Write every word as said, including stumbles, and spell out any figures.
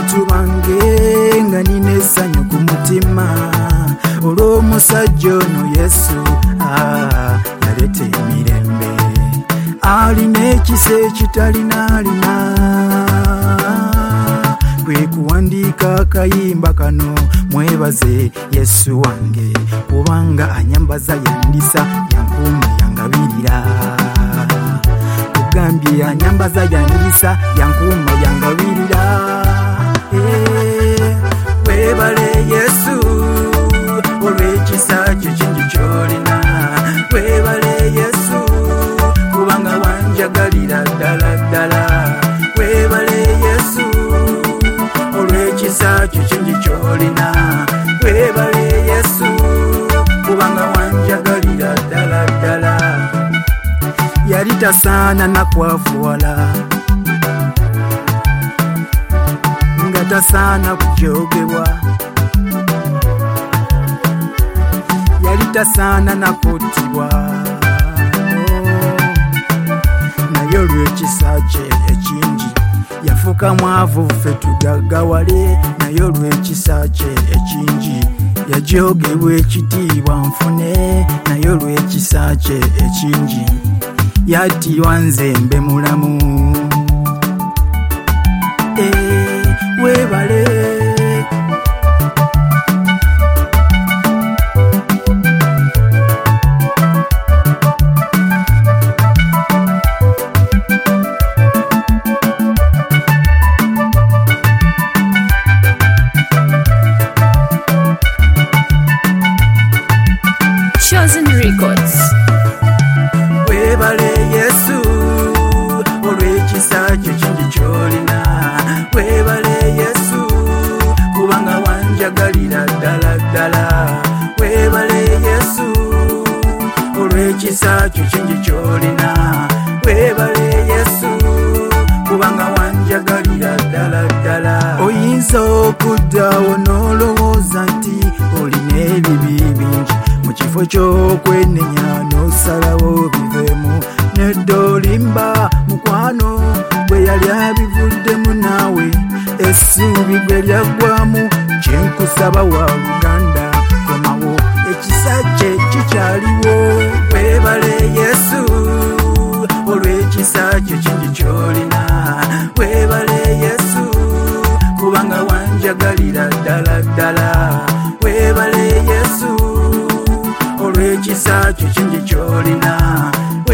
bantu bange nga nina essanyu ku mutima olw'omusajja ono Yesu yaleeta emirembe alina ekisa ekitalinaalina kwe kuwandiika akayimba kano mwebaze Yesu wange kubanga anyambaza yandisa yankuuma yangabirira kugambye anyambaza yandisa yankuuma yangabirira webale Yesu olw'ekisa kyo kingi ky'olina webale Yesu kubanga wanjagalira ddala ddala webale Yesu olw'ekisa kyo kingi ky'olina webale Yesu kubanga wanjagalira ddala ddala yali tasaana nakwavuwala nga tasaana kujogebwa yali tasaana nakuttibwa naye olw'ekisa kye ekingi yafuuka mwavu ffe tugaggawale naye olw'ekisa kye ekingi yajogebwa ekitiibwa nfune naye olw'ekisa kye ekingi yattirwa nze mbe mulamu webale Chosen Records. Webale Yesu olw'ekisa kyo kingi ky'olina webale Yesu kubanga wanjagalira ddala ddala webale Yesu olw'ekisa kyo kingi ky'olina webale Yesu kubanga wanjagalira ddala ddala oyinza okuddawo n'olowooza nti olina ebibi bingi mu kifo ky'okwenenya n'osalawo biveemu nedda olimba mukwano bwe yali abivuddemu naawe essuubi gwe lyaggwamu kyenkusaba wa Luganda komawo ekisa kye kikyaliwo webale Yesu olw'ekisa kyo kingi ky'olina webale Yesu kubanga wanjagalira ddala ddala webale Yesu olw'ekisa kyo kingi ky'olina